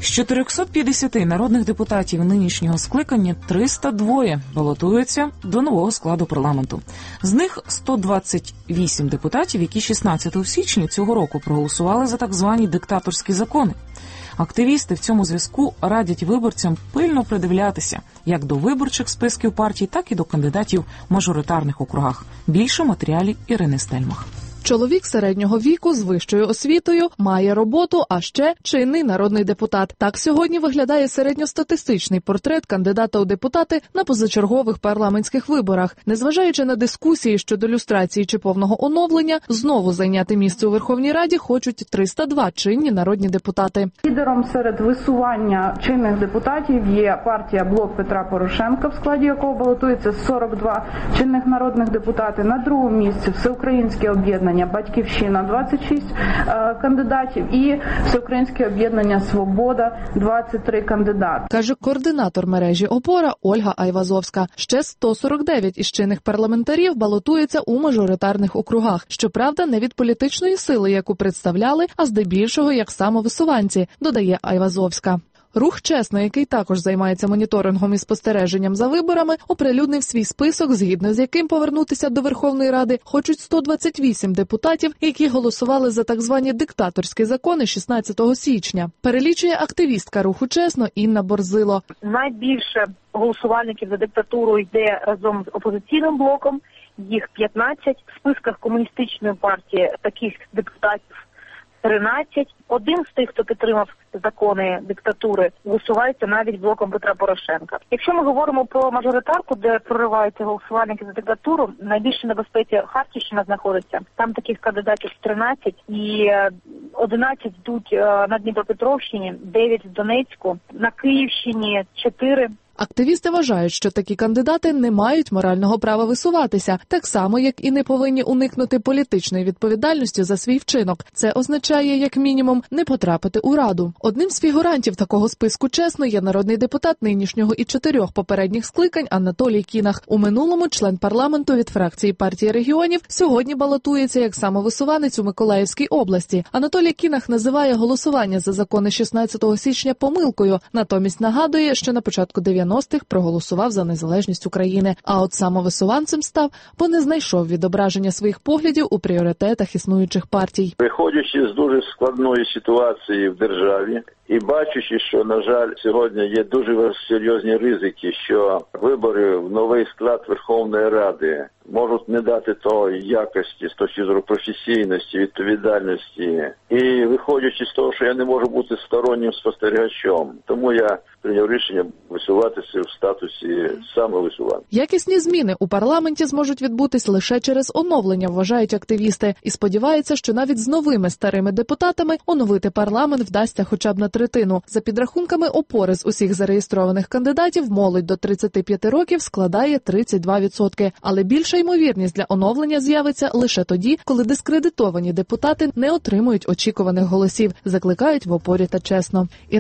З 450 народних депутатів нинішнього скликання 302 балотуються до нового складу парламенту. З них 128 депутатів, які 16 січня цього року проголосували за так звані диктаторські закони. Активісти в цьому зв'язку радять виборцям пильно придивлятися як до виборчих списків партій, так і до кандидатів в мажоритарних округах. Більше в матеріалі Ірини Стельмах. Чоловік середнього віку з вищою освітою, має роботу, а ще чинний народний депутат. Так сьогодні виглядає середньостатистичний портрет кандидата у депутати на позачергових парламентських виборах. Незважаючи на дискусії щодо люстрації чи повного оновлення, знову зайняти місце у Верховній Раді хочуть 302 чинні народні депутати. Лідером серед висування чинних депутатів є партія «Блок Петра Порошенка», в складі якого балотується 42 чинних народних депутати. На другому місці Всеукраїнське об'єднання «Батьківщина» 26 кандидатів і Всеукраїнське об'єднання «Свобода» 23 кандидати. Каже координатор мережі «Опора» Ольга Айвазовська. Ще 149 із чинних парламентарів балотуються у мажоритарних округах. Щоправда, не від політичної сили, яку представляли, а здебільшого як самовисуванці, додає Айвазовська. Рух «Чесно», який також займається моніторингом і спостереженням за виборами, оприлюднив свій список, згідно з яким повернутися до Верховної Ради хочуть 128 депутатів, які голосували за так звані диктаторські закони 16 січня. Перелічує активістка руху «Чесно» Інна Борзило. Найбільше голосувальників за диктатуру йде разом з опозиційним блоком, їх 15. В списках комуністичної партії таких депутатів 13. Один з тих, хто підтримав закони диктатури, висувається навіть блоком Петра Порошенка. Якщо ми говоримо про мажоритарку, де прориваються голосувальники за диктатуру, найбільше небезпеці Харківщина знаходиться. Там таких кандидатів 13 і 11 йдуть на Дніпропетровщині, 9 в Донецьку, на Київщині 4. Активісти вважають, що такі кандидати не мають морального права висуватися, так само, як і не повинні уникнути політичної відповідальності за свій вчинок. Це означає, як мінімум, не потрапити у Раду. Одним з фігурантів такого списку «Чесно» є народний депутат нинішнього і 4 попередніх скликань Анатолій Кінах. У минулому член парламенту від фракції партії регіонів, сьогодні балотується як самовисуванець у Миколаївській області. Анатолій Кінах називає голосування за закони 16 січня помилкою, натомість нагадує, що на початку 90-х проголосував за незалежність України. А от самовисуванцем став, бо не знайшов відображення своїх поглядів у пріоритетах існуючих партій. Виходячи з дуже складної ситуації в державі і бачачи, що, на жаль, сьогодні є дуже серйозні ризики, що вибори в новий склад Верховної Ради можуть не дати тої якості з точки зору професійності, відповідальності. І виходячи з того, що я не можу бути стороннім спостерігачем, тому я прийняв рішення висуватися в статусі самовисуванця. Якісні зміни у парламенті зможуть відбутись лише через оновлення, вважають активісти. І сподіваються, що навіть з новими старими депутатами оновити парламент вдасться хоча б на третину. За підрахунками «Опори», з усіх зареєстрованих кандидатів молодь до 35 років складає 32%. Але більша ймовірність для оновлення з'явиться лише тоді, коли дискредитовані депутати не отримують очікуваних голосів, закликають в «Опорі» та «Чесно».